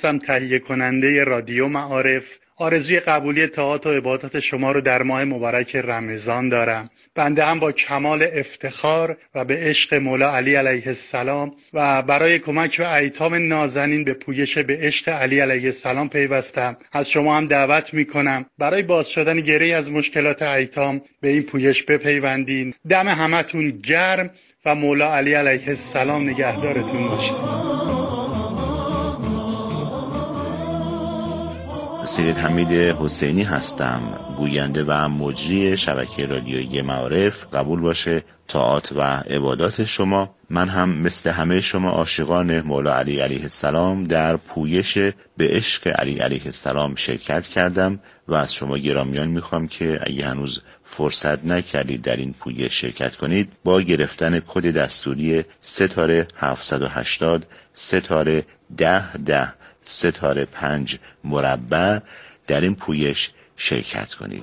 هستم، تهیه کننده رادیو معارف. آرزوی قبولی طاعات و عبادات شما رو در ماه مبارک رمضان دارم. بنده هم با کمال افتخار و به عشق مولا علی علیه السلام و برای کمک به ایتام نازنین به پویش به عشق علی علیه السلام پیوستم. از شما هم دعوت میکنم برای باز شدن گره از مشکلات ایتام به این پویش بپیوندین. دم همتون گرم و مولا علی علیه السلام نگهدارتون باشه. سید حمید حسینی هستم، گوینده و مجری شبکه رادیویی معارف. قبول باشه طاعات و عبادات شما. من هم مثل همه شما عاشقان مولا علی علیه السلام در پویش به عشق علی علیه السلام شرکت کردم و از شما گرامیان میخوام که اگه هنوز فرصت نکردید در این پویش شرکت کنید، با گرفتن کد دستوری ستاره 780 ستاره 1010 ستاره 5 مربع در این پویش شرکت کنید.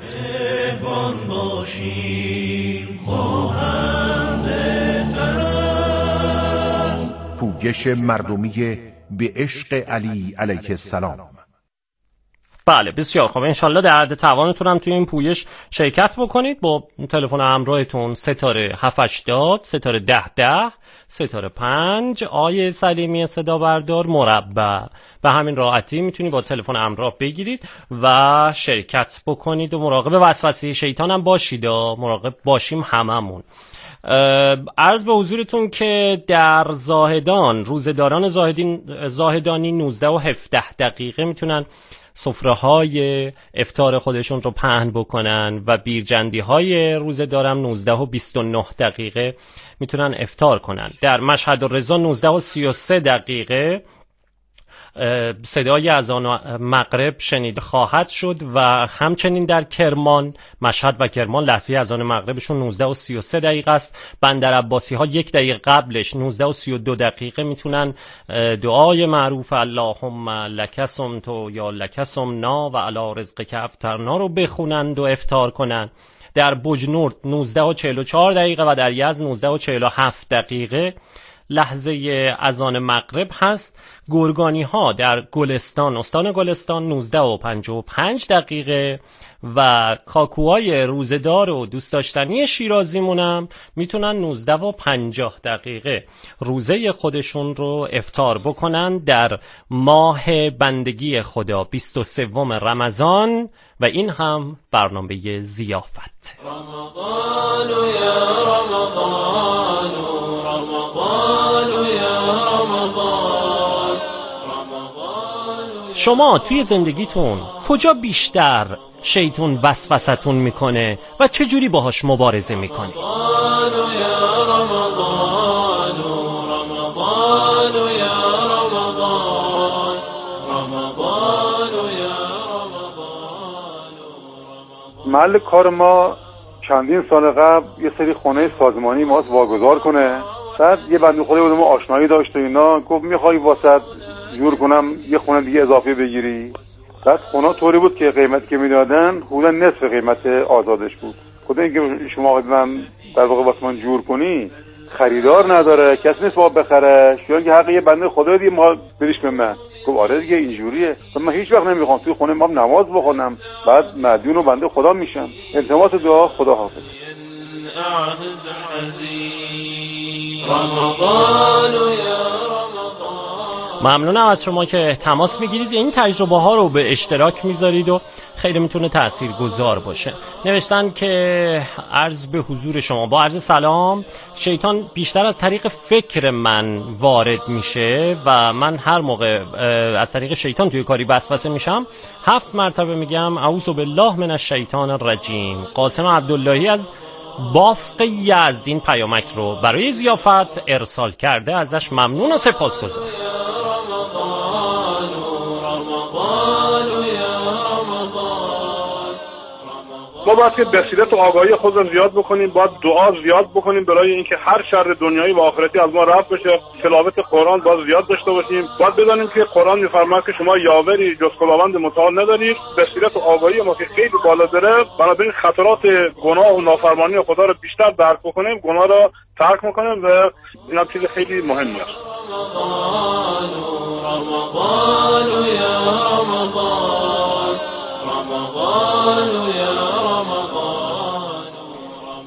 پویش مردمی به عشق علی علیه السلام. بله بسیار خوب، انشالله در حد توانتون هم توی این پویش شرکت بکنید. با تلفن همراهتون ستاره 780 ستاره 1010 ستاره 5 آیه سلیمی صدا بردار مربع. به همین راحتی میتونی با تلفن همراه بگیرید و شرکت بکنید و مراقب وسوسه شیطان هم باشید. مراقب باشیم هممون. عرض به حضورتون که در زاهدان، روزداران زاهدانی 19 و 17 دقیقه میتونن سفره های افطار خودشون رو پهن بکنن و بیرجندی های روزه دارم 19 و 29 دقیقه میتونن افطار کنن. در مشهد الرضا 19 و 33 دقیقه صدای اذان مغرب شنیده خواهد شد و همچنین در کرمان، مشهد و کرمان لحظه اذان مغربشون 19 و 33 دقیقه است. بندر عباسی ها 1 دقیقه قبلش 19 و 32 دقیقه میتونن دعای معروف اللهم لک صمت یا لک صمنا و علی رزقک افطرنا رو بخونند و افطار کنن. در بجنورد 19 و 44 دقیقه و در یزد 19 و 47 دقیقه لحظه اذان مغرب هست. گرگانی ها در گلستان، استان گلستان 19 و 55 دقیقه و کاکوهای روزدار و دوست داشتنی شیرازیمونم میتونن 19 و 50 دقیقه روزه خودشون رو افطار بکنن در ماه بندگی خدا 23 رمضان و این هم برنامه ضیافت. رمضان یا رمضان رمضان یا رمضان. شما توی زندگیتون کجا بیشتر شیطان وسوسه‌تون میکنه و چه جوری باهاش مبارزه میکنی؟ رمضان یا رمضان رمضان یا رمضان رمضان یا رمضان. محل کار ما چندین سال قبل یه سری خونه سازمانی ماست واگذار کنه. بعد یه بنده خدایی بود ما آشنایی داشت و اینا، گفت میخوای واسط جور کنم یه خونه دیگه اضافه بگیری. بعد خونه طوری بود که قیمتی که میدادن حدودا نصف قیمت آزادش بود. خدا اینکه شما من در واقع واسه من جور کنی خریدار نداره، کسی نیست با بخره، شما که حق یه بنده خدا دیگه ما بریش به من. گفت آره دیگه اینجوریه، من هیچ وقت نمیخوام توی خونه ما نماز بخونم بعد مدیون و بنده خدا میشم. التماس دعا، خدا حافظ. ممنونم از شما که تماس میگیرید، این تجربه ها رو به اشتراک میذارید و خیلی میتونه تاثیرگذار باشه. نوشتن که عرض به حضور شما با عرض سلام، شیطان بیشتر از طریق فکر من وارد میشه و من هر موقع از طریق شیطان توی کاری وسوسه میشم 7 مرتبه میگم اعوذ بالله من الشیطان الرجیم. قاسم عبداللهی از بافق یزد این پیامک رو برای ضیافت ارسال کرده، ازش ممنون و سپاسگزارم. ما باید که بصیرت و آگاهی خود رو زیاد بکنیم، باید دعا زیاد بکنیم برای اینکه هر شر دنیایی و آخرتی از ما رفع بشه. تلاوت قرآن باید زیاد داشته باشیم. باید بدانیم که قرآن میفرماید که شما یاوری جز خداوند متعال ندارید. بصیرت و آگاهی ما که خیلی بالا داره، بنابراین خطرات گناه و نافرمانی خدا رو بیشتر درک بکنیم، گناه رو ترک میکنیم و این هم چیز خیلی مهمی است.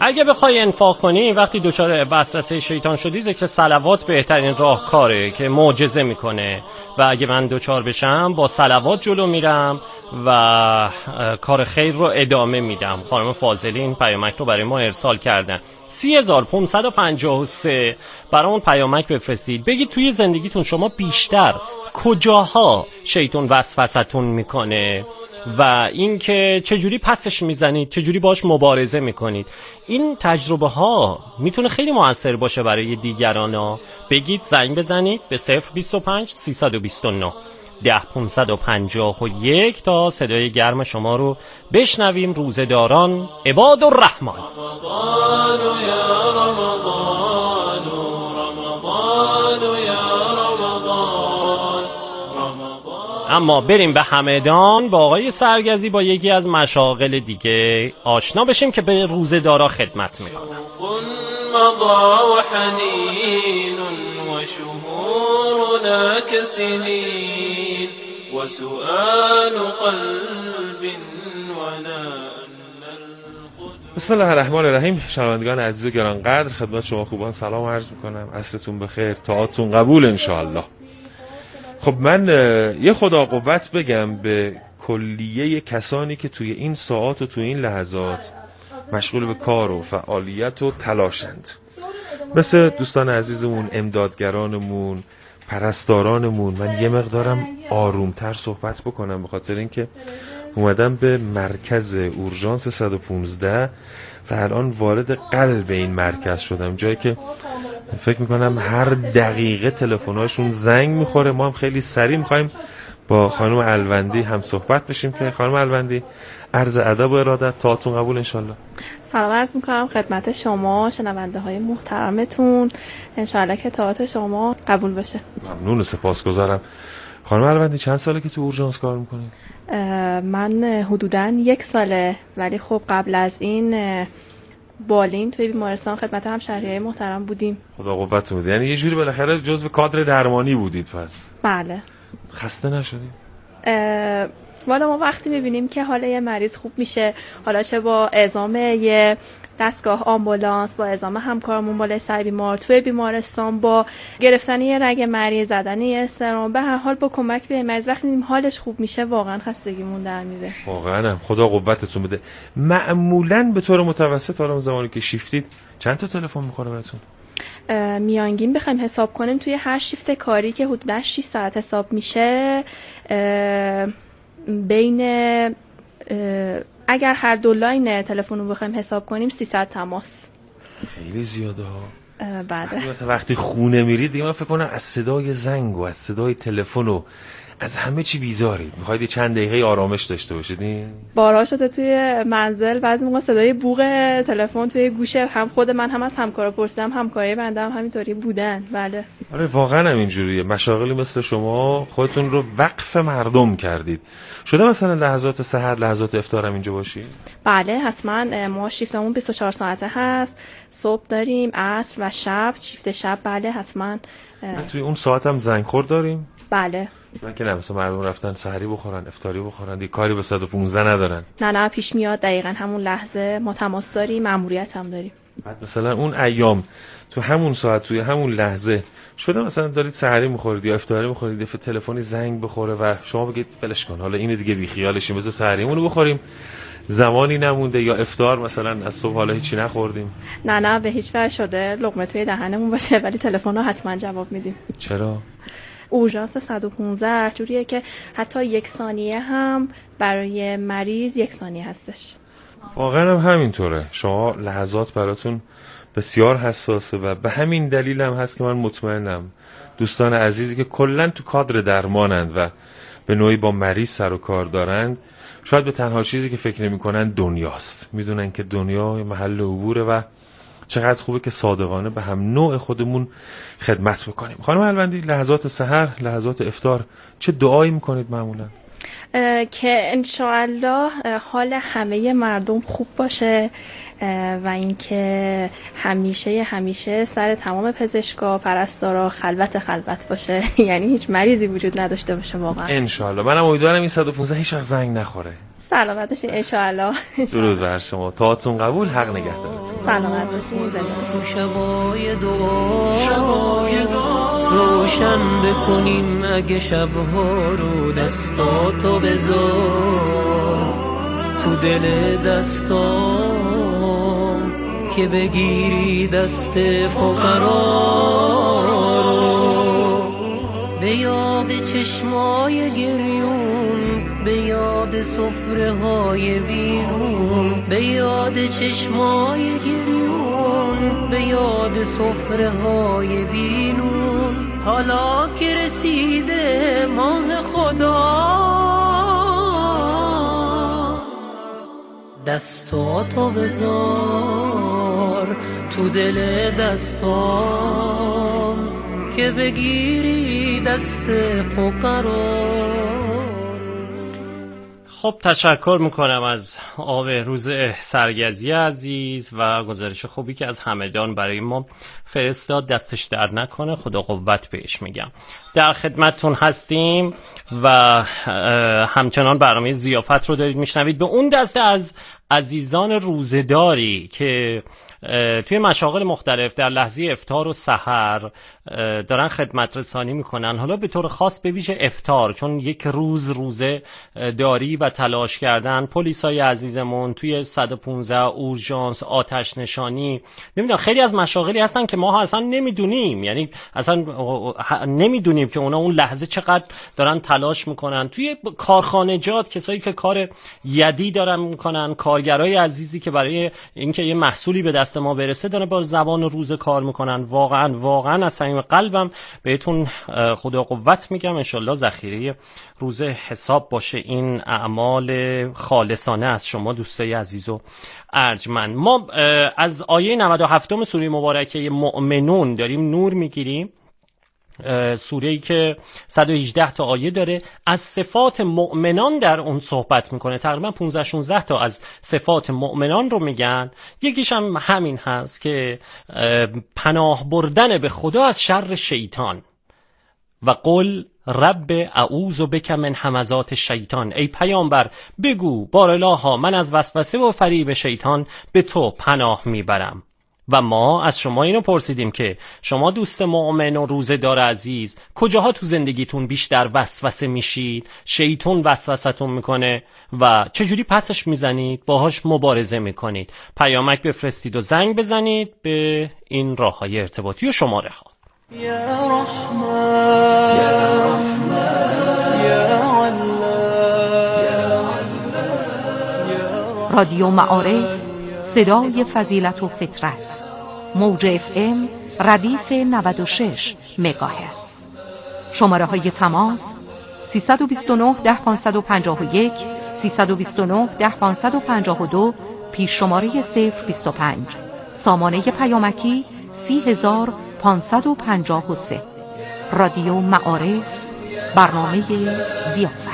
اگه بخوای انفاق کنی وقتی دچار وسوسه شیطان شدی، ذکر صلوات بهترین راهکاره که معجزه میکنه و اگه من دچار بشم با صلوات جلو میرم و کار خیر رو ادامه میدم. خانم فاضلی این پیامک رو برای ما ارسال کردن. 3553 برامون پیامک بفرستید، بگید توی زندگیتون شما بیشتر کجاها شیطان وسوسه‌تون میکنه و اینکه چجوری پسش میزنید، چجوری باش مبارزه میکنید. این تجربه ها میتونه خیلی موثر باشه برای دیگران ها. بگید، زنگ بزنید به 025 329 10551 تا صدای گرم شما رو بشنویم. روزه‌داران عباد الرحمن. رمضان یا رمضان، رمضان یا رمضان، رمضان. اما بریم به همدان با آقای سرگزی با یکی از مشاغل دیگه آشنا بشیم که به روزه‌دارا خدمت میکنن. مضى وحنين وشهورنا كسنين وسؤال قلب ولا. بسم الله الرحمن الرحیم. شنوندگان عزیز و گرانقدر، خدمت شما خوبان سلام عرض میکنم. عصرتون بخیر، طاعتون قبول انشاءالله. خب من یه خدا قوت بگم به کلیه کسانی که توی این ساعات و توی این لحظات مشغول به کار و فعالیت و تلاشند، مثل دوستان عزیزمون، امدادگرانمون، پرستارانمون. من یه مقدارم آرومتر صحبت بکنم به خاطر اینکه اومدم به مرکز اورژانس 115 و الان وارد قلب این مرکز شدم، جایی که فکر میکنم هر دقیقه تلفن‌هاشون زنگ میخوره. ما هم خیلی سریع میخوایم با خانم الوندی هم صحبت بشیم که خانم الوندی، عرض ادب و ارادت، تاعتون قبول انشالله. سلام عرض میکنم خدمت شما شنونده های محترمتون، انشالله که طاعت شما قبول بشه. ممنون و سپاسگزارم. خانم الوندی چند ساله که تو اورژانس کار میکنید؟ من حدوداً 1 ساله، ولی خب قبل از این بالین توی بیمارستان خدمت همشهریای محترم بودیم. خدا قوتتون بده. یعنی یه جوری بالاخره جزو کادر درمانی بودید پس؟ بله. خسته نشدید؟ والا ما وقتی میبینیم که حال یه مریض خوب میشه، حالا چه با اعزام یه دستگاه آمبولانس، با اعزام همکارمون بالای سر بیمار توی بیمارستان، با گرفتن یه رگ مریض، زدن یه سرم، به هر حال با کمک به مریض وقتی میبینیم حالش خوب میشه، واقعا خستگیمون در میره. واقعا خدا قوتتون بده. معمولاً به طور متوسط حالا زمانی که شیفتید چند تا تلفن میخوره بهتون؟ میانگین بخوایم حساب کنیم توی هر شیفت کاری که حدوداً 6 ساعت حساب میشه، بین اگر هر دو لاین تلفن رو بخوایم حساب کنیم 300 تماس. خیلی زیاده ها. بله. مثلا وقتی خونه میرید دیگه من فکر کنم از صدای زنگ و از صدای تلفن و از همه چی بیزارید، میخواید چند دقیقه آرامش داشته باشید. بارها شده توی منزل بعضی موقع صدای بوق تلفن توی گوشه هم خود من هم از همکارا پرسیدم، همکارای بنده هم همینطوری بودن. بله. آره واقعا هم اینجوریه. مشاغلی مثل شما خودتون رو وقف مردم کردید. شده مثلا لحظات سحر، لحظات افطار هم اینجا باشید؟ بله حتما. ما شیفتمون 24 ساعته هست. صبح داریم، عصر و شب، شیفت شب. بله حتما. توی اون ساعت هم زنگ خورد داریم؟ بله. من که نه مثلا مردم رفتن سحری بخورن، افطاری بخورن، دیگه کاری به 115 ندارن. نه پیش میاد دقیقاً همون لحظه ما تماس داریم، مأموریت هم داریم. بعد مثلا اون ایام تو همون ساعت توی همون لحظه شده مثلا دارید سحری میخورید یا افطاری میخورید، دفعه تلفنی زنگ بخوره و شما بگید ولش کن حالا اینو دیگه بی خیالشیم بذار سحریمون رو بخوریم، زمانی نمونده، یا افطار مثلا از صبح حالا هیچی نخوردیم؟ نه به هیچ وجه شده لقمه توی دهنمون باشه ولی تلفن رو حتما جواب میدیم. چرا؟ اورژانس 115 جوریه که حتی 1 ثانیه هم برای مریض 1 ثانیه هستش. واقعا هم همینطوره. شما لحظات براتون بسیار حساسه و به همین دلیل هم هست که من مطمئنم دوستان عزیزی که کلن تو کادر درمانند و به نوعی با مریض سر و کار دارند، شاید به تنها چیزی که فکر نمی‌کنن دنیاست. میدونن که دنیا محل عبوره و چقدر خوبه که صادقانه به هم نوع خودمون خدمت بکنیم. خانم الوندی، لحظات سحر، لحظات افطار چه دعایی میکنید معمولا؟ که انشاءالله حال همه مردم خوب باشه و اینکه همیشه سر تمام پزشکا پرستارا خلوت باشه یعنی هیچ مریضی وجود نداشته باشه واقعا. انشاءالله. منم امیدوارم این 115 هیچ وقت زنگ نخوره. سلامت باشین ان شاء الله. درود بر شما، تاعتون قبول، حق نگهدارتون. سلامت باشین. شبای دعا روشن بکنیم اگه شبها رو، دستاتو بذار تو دل دستام که بگیری دست فقرا رو، به یاد چشمای گریون، به یاد سفره های بیرون، به یاد چشمای گریون، به یاد سفره های بیرون. حالا که رسیده ماه خدا، دستاتو بذار تو دل دستام که بگیری دست فقرا. خب تشکر میکنم از آب روز سرگزی عزیز و گزارش خوبی که از همدان برای ما فرستاد. دستش در نکنه، خدا قوت بهش میگم. در خدمتتون هستیم و همچنان برنامه ضیافت رو دارید میشنوید. به اون دسته از عزیزان روزداری که توی مشاغل مختلف در لحظه افطار و سحر دارن خدمت رسانی میکنن، حالا به طور خاص به ویژه افطار، چون یک روزه داری و تلاش کردن، پلیسای عزیزمون توی 115 اورژانس، آتش نشانی، نمیدونم خیلی از مشاغلی هستن که ما اصلا نمیدونیم، یعنی اصلا نمیدونیم که اونا اون لحظه چقدر دارن تلاش میکنن. توی کارخانجات کسایی که کار یدی دارن میکنن، کارگرای عزیزی که برای اینکه یه محصولی به دست ما برسه دارن با زبان روزه کار میکنن. واقعا از صمیم قلبم بهتون خدا قوت میگم. انشالله ذخیره روزه حساب باشه این اعمال خالصانه از شما دوستای عزیز و ارجمند. ما از آیه 97 سوره مبارکه مؤمنون داریم نور میگیریم، سوره‌ای که 118 تا آیه داره، از صفات مؤمنان در اون صحبت میکنه. تقریبا 15-16 تا از صفات مؤمنان رو میگن. یکیش هم همین هست که پناه بردن به خدا از شر شیطان. و قل رب اعوذ بک من همزات شیطان، ای پیامبر بگو بارالها من از وسوسه و فریب شیطان به تو پناه میبرم. و ما از شما اینو پرسیدیم که شما دوست مؤمن و روزه‌دار عزیز کجاها تو زندگیتون بیشتر وسوسه میشید، شیطان وسوسه‌تون میکنه و چجوری پسش میزنید، باهاش مبارزه میکنید؟ پیامک بفرستید و زنگ بزنید به این راههای ارتباطی و شماره ها. یا رحمان یا رحمان یا الله. رادیو معارف، صدای فضیلت و فطرت، موج FM ردیف 96 مگاهرتز. شماره های تماس 329 10551 329 10552 پیش شماره 025. سامانه پیامکی 30553. رادیو معارف، برنامه ضیافت.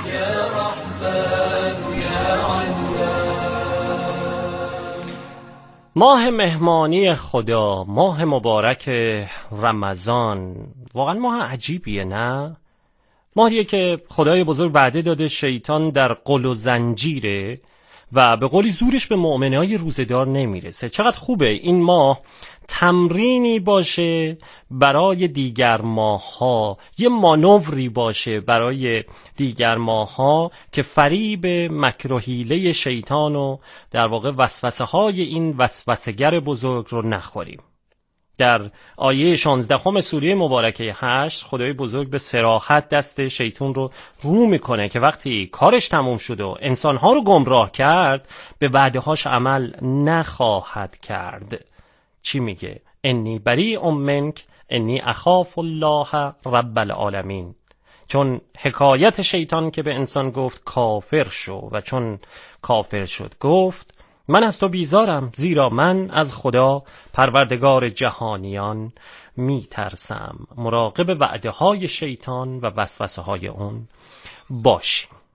ماه مهمانی خدا، ماه مبارک رمضان، واقعا ماه عجیبیه نه؟ ماهیه که خدای بزرگ وعده داده شیطان در قل و زنجیره و به قولی زورش به مؤمنای روزه‌دار نمیرسه. چقدر خوبه این ماه تمرینی باشه برای دیگر ماه‌ها، یه مانوری باشه برای دیگر ماه‌ها که فریب مکر و حیله شیطان و در واقع وسوسه‌های این وسوسه‌گر بزرگ رو نخوریم. در آیه 16 سوره مبارکه 8 خدای بزرگ به صراحت دست شیطان رو میکنه که وقتی کارش تموم شد و انسانها رو گمراه کرد به وعده‌هاش عمل نخواهد کرد. چی میگه؟ انی بریء منک انی اخاف الله رب العالمین. چون حکایت شیطان که به انسان گفت کافر شو و چون کافر شد گفت من از تو بیزارم، زیرا من از خدا پروردگار جهانیان میترسم. مراقب وعده های شیطان و وسوسه های اون باشیم.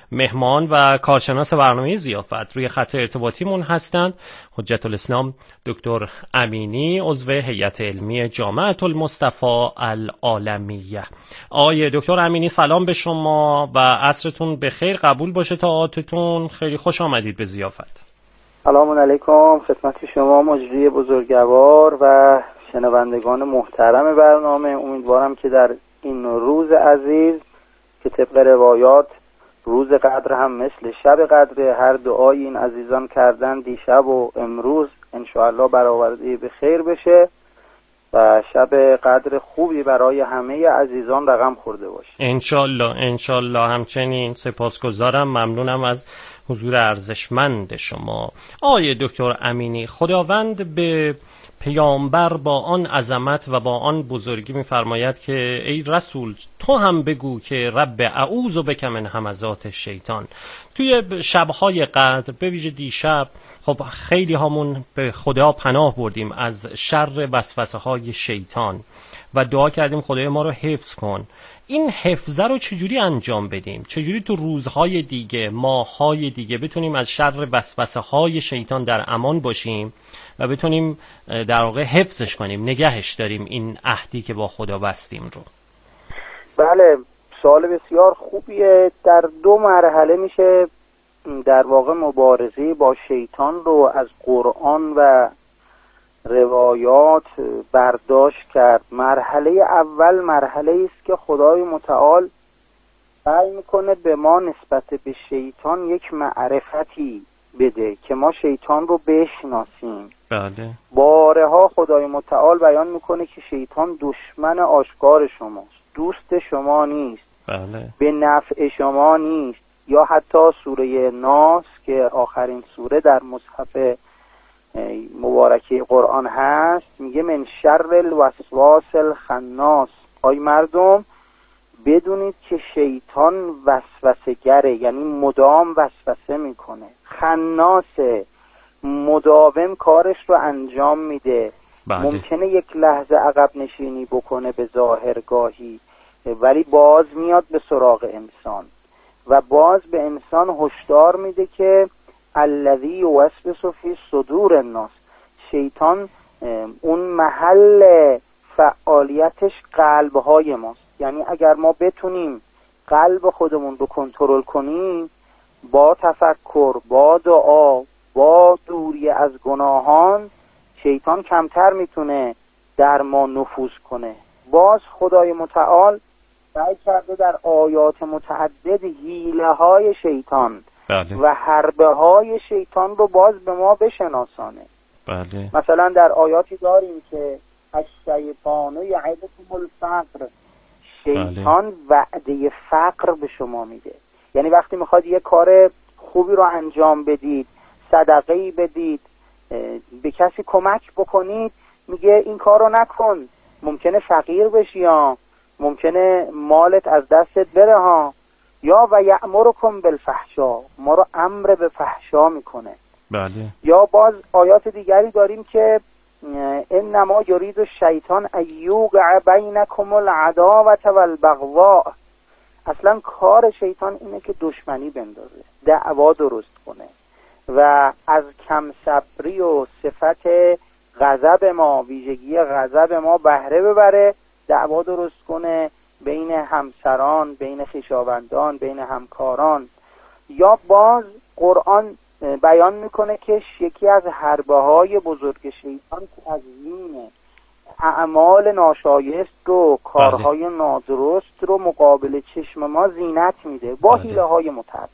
مهمان و کارشناس برنامه ضیافت روی خط ارتباطیمون هستند حجت الاسلام دکتر امینی، عضو هیئت علمی جامعة المصطفى العالمیه. آقای دکتر امینی سلام به شما و عصرتون بخیر، قبول باشه طاعاتتون. خیلی خوش آمدید به ضیافت. سلام علیکم خدمت شما مجری بزرگوار و شنوندگان محترم برنامه. امیدوارم که در این روز عزیز که طبق روایات روز قدر هم مثل شب قدر، هر دعای این عزیزان کردن دیشب و امروز انشاءالله برآورده به خیر بشه و شب قدر خوبی برای همه عزیزان رقم خورده باشه انشالله. همچنین سپاسگزارم، ممنونم از حضور ارزشمند شما. آقای دکتر امینی، خداوند به پیامبر با آن عظمت و با آن بزرگی می‌فرماید که ای رسول تو هم بگو که رب اعوذ بک من همزات شیطان. توی شب‌های قدر به ویژه دیشب خب خیلی هامون به خدا پناه بردیم از شر وسوسه‌های شیطان و دعا کردیم خدای ما رو حفظ کن. این حفظه رو چجوری انجام بدیم؟ چجوری تو روزهای دیگه، ماههای دیگه بتونیم از شر وسوسه‌های شیطان در امان باشیم و بتونیم در واقع حفظش کنیم، نگهش داریم این عهدی که با خدا بستیم رو؟ بله، سوال بسیار خوبیه. در دو مرحله میشه در واقع مبارزه با شیطان رو از قرآن و روایات برداشت کرد. مرحله اول مرحله است که خدای متعال سعی میکنه به ما نسبت به شیطان یک معرفتی بده که ما شیطان رو بشناسیم. بله. بارها خدای متعال بیان میکنه که شیطان دشمن آشکار شماست، دوست شما نیست. بله. به نفع شما نیست. یا حتی سوره ناس که آخرین سوره در مصحف مبارکه قرآن هست میگه من شر الوسواس الخناس. آی مردم بدونید که شیطان وسوسه گره، یعنی مدام وسوسه میکنه. خناسه، مداوم کارش رو انجام میده. بله. ممکنه یک لحظه عقب نشینی بکنه به ظاهرگاهی، ولی باز میاد به سراغ انسان و باز به انسان هشدار میده که الذی یوسوس فی صدور الناس. شیطان اون محل فعالیتش قلب‌های ماست. یعنی اگر ما بتونیم قلب خودمون رو کنترل کنیم با تفکر، با دعا، با دوری از گناهان، شیطان کمتر میتونه در ما نفوذ کنه. باز خدای متعال سعی کرده در آیات متعدد حیله‌های شیطان بله. و حربه‌های شیطان رو باز به ما بشناسانه. بله. مثلا در آیاتی داریم که الشیطان یعدکم الفقر، شیطان وعده فقر به شما میده. یعنی وقتی میخواد یه کار خوبی رو انجام بدید، صدقه‌ای بدید، به کسی کمک بکنید، میگه این کار رو نکن، ممکنه فقیر بشی ها، ممکنه مالت از دستت بره ها. یا و یأمرکم بالفحشاء، ما رو امر به فحشا میکنه. بله. یا باز آیات دیگری داریم که انما یرید الشیطان ان یوقع بینکم العداوة والبغضاء. اصلا کار شیطان اینه که دشمنی بندازه، دعوا درست کنه و از کم صبری و صفت غضب ما، ویژگی غضب ما بهره ببره، دعوا درست کنه بین همسران، بین خویشاوندان، بین همکاران. یا باز قرآن بیان میکنه که یکی از حربه‌های بزرگ شیطان که از این اعمال ناشایست و کارهای نادرست رو مقابل چشم ما زینت میده با حیله‌های متعدد.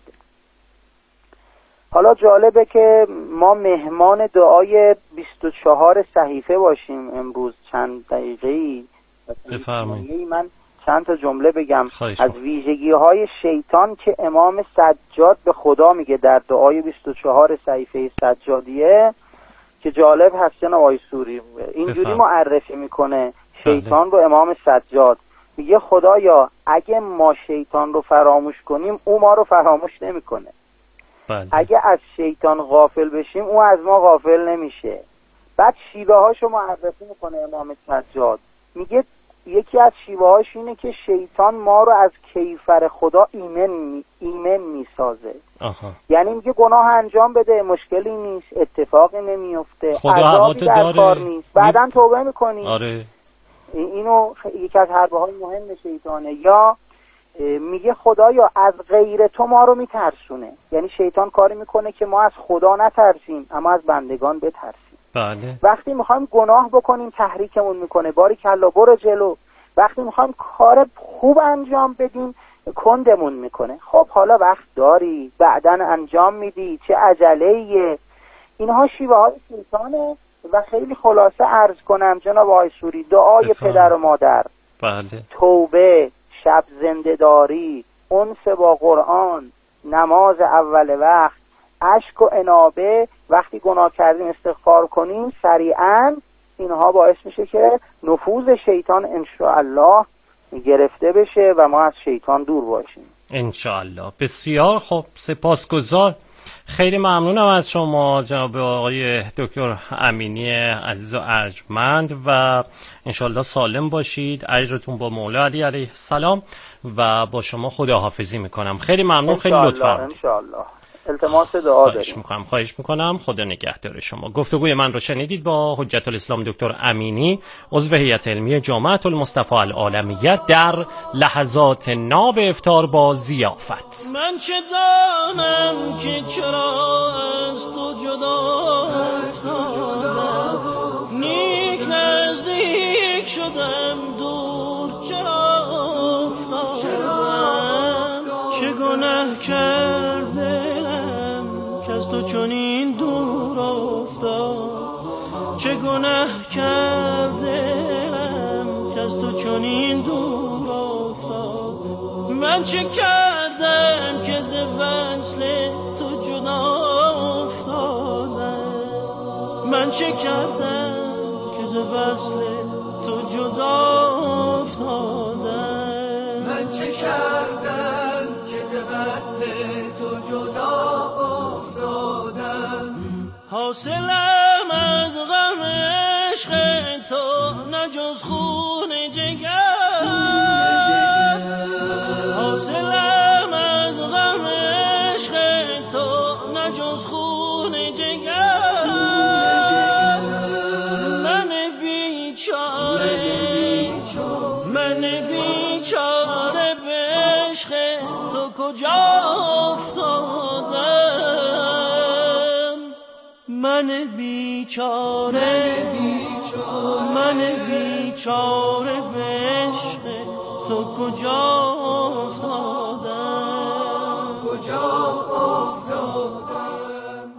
حالا جالبه که ما مهمان دعای 24 صحیفه باشیم امروز چند دقیقه‌ای. بفرمایید. من چند تا جمله بگم از ویژگی‌های شیطان که امام سجاد به خدا میگه در دعای 24 صحیفه سجادیه که جالب هست. جناب آقای سوری اینجوری معرفی میکنه شیطان رو امام سجاد، میگه خدایا اگه ما شیطان رو فراموش کنیم او ما رو فراموش نمیکنه. اگه از شیطان غافل بشیم او از ما غافل نمیشه. بعد شیوه هاشو معرفی میکنه امام سجاد، میگه یکی از شیوه‌هاش اینه که شیطان ما رو از کیفر خدا ایمن میسازه. یعنی میگه گناه انجام بده، مشکلی نیست، اتفاقی نمیفته، عذابی در کار نیست، بعداً توبه میکنی. آره. اینو یکی از حربه‌های مهم شیطانه. یا میگه خدایا از غیر تو ما رو میترسونه، یعنی شیطان کاری میکنه که ما از خدا نترسیم اما از بندگان بترسیم. بله. وقتی میخوایم گناه بکنیم تحریکمون میکنه، باری کلا برو جلو. وقتی میخوایم کار خوب انجام بدیم کندمون میکنه، خب حالا وقت داری، بعدن انجام میدی، چه عجله‌ایه. اینها شیوه های شیطانه. و خیلی خلاصه عرض کنم جناب آقای سوری، دعای پدر و مادر، بله، توبه، شب زنده‌داری، انس با قرآن، نماز اول وقت، اشک و انابه، وقتی گناه کردیم استغفار کنیم سریعا، اینها باعث میشه که نفوذ شیطان انشاءالله گرفته بشه و ما از شیطان دور باشیم انشاءالله. بسیار خوب، سپاسگزار. خیلی ممنونم از شما جناب آقای دکتر امینی عزیز و ارجمند و انشالله سالم باشید. اجرتون با مولا علی علیه السلام و با شما خداحافظی میکنم. خیلی ممنون، خیلی لطف فرمودید. انشالله. التماس دعا داریم. خواهش میکنم. خدا نگهدار شما. گفتگوی من رو شنیدید با حجت الاسلام دکتر امینی، عضو هیئت علمی جامعه المصطفى العالمیه در لحظات ناب افطار با ضیافت. من چه دانم که چرا از تو جدا نیک نزدیک شدم دور چرا افتادم، چه گناه کرده از تو چنین دور افتاد، چه گناه کردم که از تو چنین دور افتاد. من چه کردم که ز وصل تو جدا افتادم، من چه کردم که ز وصل تو جدا افتادم، من چه کردم که ز وصل تو جدا حاصلم از غم عشق تو نه جز خون جگر، حاصلم از غم عشق تو نه جز خون جگر. من بیچاره به عشق تو کجا افتادم، من بیچاره به عشق تو کجا افتادم.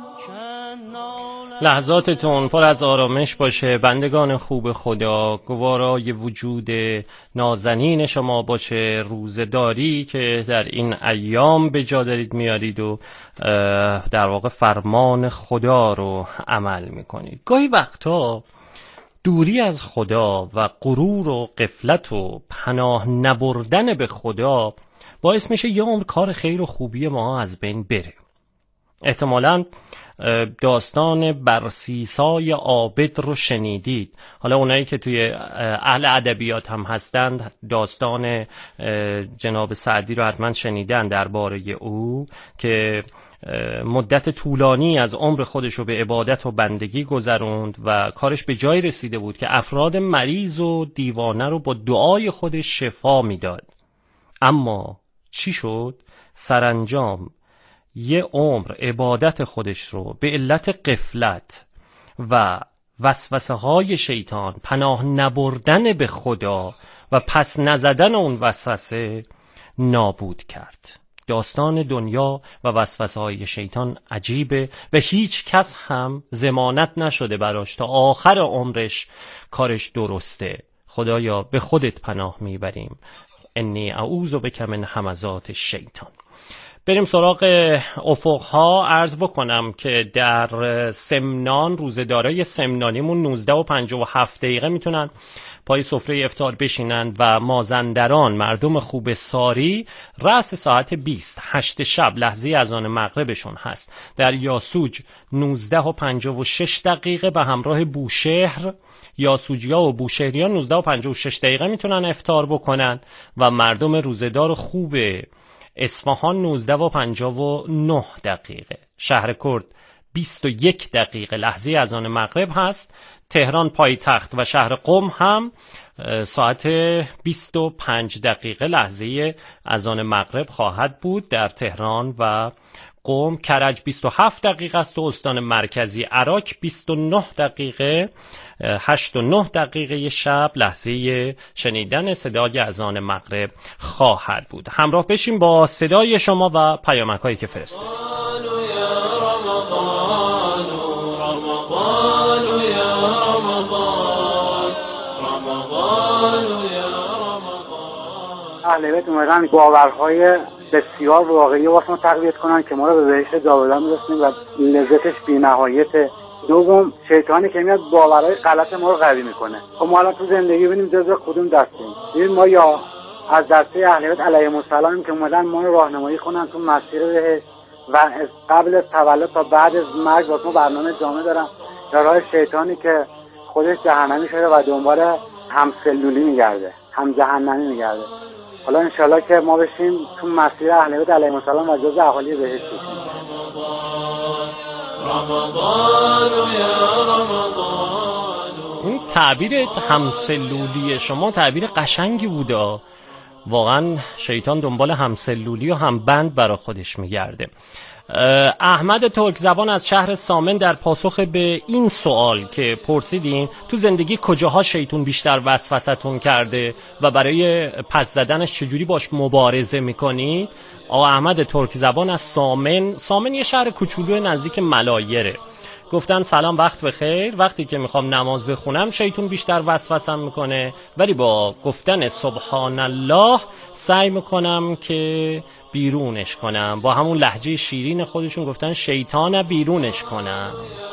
لحظاتتون پر از آرامش باشه بندگان خوب خدا. گوارای وجود نازنین شما باشه روزداری که در این ایام به جا دارید میارید و در واقع فرمان خدا رو عمل میکنید. گاهی وقتا دوری از خدا و غرور و غفلت و پناه نبردن به خدا باعث میشه یه عمر کار خیر و خوبی ما از بین بره. احتمالاً داستان برسیسای عابد رو شنیدید. حالا اونایی که توی اهل ادبیات هم هستند داستان جناب سعدی رو حتما شنیدن درباره او که مدت طولانی از عمر خودش رو به عبادت و بندگی گذروند و کارش به جای رسیده بود که افراد مریض و دیوانه رو با دعای خودش شفا میداد. اما چی شد؟ سرانجام یه عمر عبادت خودش رو به علت غفلت و وسوسه های شیطان، پناه نبردن به خدا و پس نزدن اون وسوسه نابود کرد. داستان دنیا و وسوسه های شیطان عجیبه و هیچ کس هم ضمانت نشده براش تا آخر عمرش کارش درسته. خدایا به خودت پناه میبریم، انی اعوذ بک من همزات الشیطان. بریم سراغ افقها. عرض بکنم که در سمنان روزه‌دارای سمنانیمون 19:57 میتونن پای سفره افطار بشینن و مازندران مردم خوب ساری رأس ساعت 20 8 شب لحظه اذان مغربشون هست. در یاسوج 19:56 به همراه بوشهر یاسوجیا و بوشهریان 19 و 56 دقیقه میتونن افطار بکنن و مردم روزدار خوب اصفهان 19 و 59 دقیقه. شهر کرد 21 دقیقه لحظه اذان مغرب هست. تهران پایتخت و شهر قم هم ساعت 25 دقیقه لحظه اذان مغرب خواهد بود در تهران و قم. کرج 27 دقیقه است و استان مرکزی عراق 29 دقیقه 8 و 9 دقیقه شب لحظه شنیدن صدای اذان مغرب خواهد بود. همراه بشیم با صدای شما و پیامک‌هایی که فرستادید. اهل بیت اومدن باورهای بسیار واقعی واسه ما تقویت کنن که ما رو به بهشت جاودان برسونیم و لذتش بی‌نهایته. دوم شیطانی که میاد باورهای غلط ما رو قوی میکنه. خب ما الان تو زندگی ببینیم جزء کدوم دستیم. ببین ما یا از دسته اهل بیت علیهم السلام که اومدن ما رو راهنمایی کنن تو مسیر بهشت و از قبل تولد تا بعد از مرگ واسه ما برنامه جامع دارن، یا راه شیطانی که خودش جهنمی شده و دنبال همسلولی میگرده، هم جهنمی میگرده. حالا انشالله که ما بشیم تو مسیر اهل بیت علیهم السلام و جزء اهالی بهشت بشیم. این تعبیر همسلولی شما تعبیر قشنگی بوده. واقعا شیطان دنبال همسلولی و همبند برای خودش میگرده. احمد ترک زبان از شهر سامن در پاسخ به این سوال که پرسیدین تو زندگی کجاها شیطان بیشتر وسوسه‌تون کرده و برای پس زدنش چجوری باش مبارزه میکنید، آقا احمد ترک زبان از سامن یه شهر کوچولو نزدیک ملایره گفتن سلام وقت بخیر، وقتی که میخوام نماز بخونم شیطان بیشتر وسوسم میکنه، ولی با گفتن سبحان الله سعی میکنم که بیرونش کنم. با همون لهجه شیرین خودشون گفتن شیطان بیرونش کنم.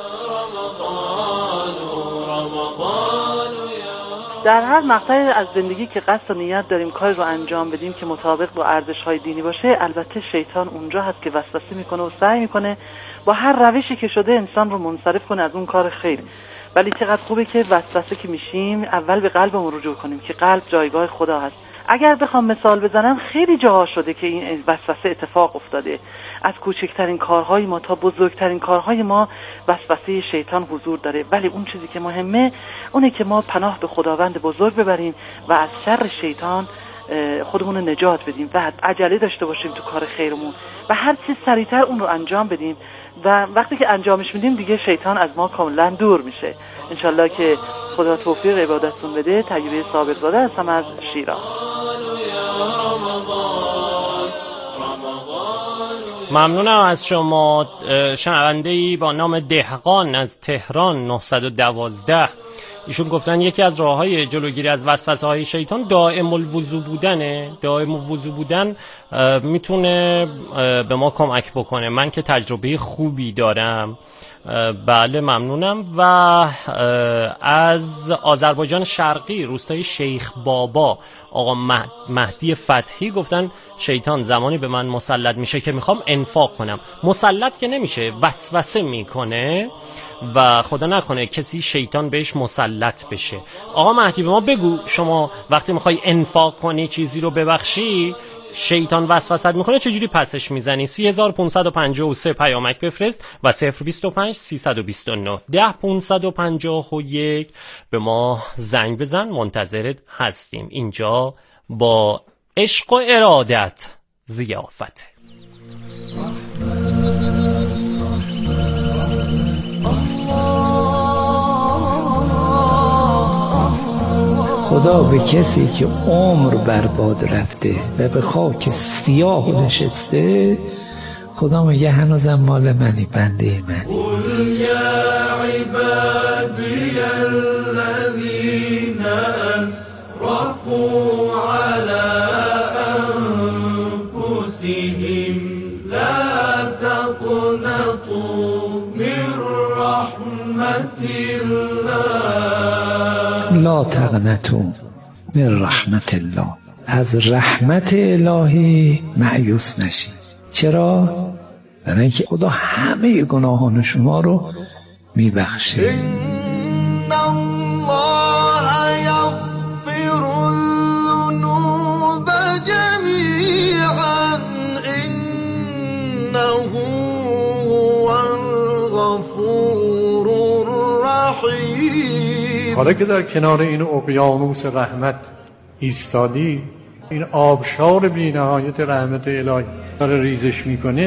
در هر مقطعی از زندگی که قصد و نیت داریم کاری رو انجام بدیم که مطابق با ارزش‌های دینی باشه، البته شیطان اونجا هست که وسوسه میکنه و سعی میکنه با هر روشی که شده انسان رو منصرف کنه از اون کار خیر. ولی چقدر خوبه که وسوسه که میشیم اول به قلبمون رجوع کنیم که قلب جایگاه خدا هست. اگر بخوام مثال بزنم خیلی جاها شده که این وسوسه اتفاق افتاده. از کوچکترین کارهای ما تا بزرگترین کارهای ما وسوسه شیطان حضور داره، ولی اون چیزی که مهمه اونه که ما پناه به خداوند بزرگ ببریم و از شر شیطان خودمون رو نجات بدیم و عجله داشته باشیم تو کار خیرمون و هر چیز سریعتر اون رو انجام بدیم و وقتی که انجامش میدیم دیگه شیطان از ما کاملا دور میشه. انشالله که خدا توفیق عبادتتون بده. طیبه صابر زاده هستم از شیراز. ممنونم از شما. شنونده‌ای با نام دهقان از تهران 912 ایشون گفتن یکی از راه‌های جلوگیری از وسوسه‌های شیطان دائم الوضو بودنه. دائم الوضو بودن میتونه به ما کمک بکنه. من که تجربه خوبی دارم. بله ممنونم. و از آذربایجان شرقی روستای شیخ بابا آقا مهدی فتحی گفتن شیطان زمانی به من مسلط میشه که میخوام انفاق کنم. مسلط که نمیشه، وسوسه میکنه و خدا نکنه کسی شیطان بهش مسلط بشه. آقا مهدی به ما بگو شما وقتی میخوای انفاق کنی چیزی رو ببخشی شیطان وسوسه میکنه چجوری پسش میزنی؟ 3553 پیامک بفرست و 025 329 10551 به ما زنگ بزن. منتظرت هستیم. اینجا با عشق و ارادت ضیافت. خدا به کسی که عمر برباد رفته و به خاک سیاه نشسته خدا میگه هنوزم مال منی، بنده من. قل یا عبادی الذین اسرفوا علی انفسهم لا تقنطوا من رحمت الله. لا تقنطوا من رحمت الله. از رحمت الهی مایوس نشید. چرا؟ برای اینکه خدا همه گناهان شما رو میبخشه. حالا که در کنار این اقیانوس رحمت ایستادی، این آبشار بی نهایت رحمت الهی داره ریزش میکنه،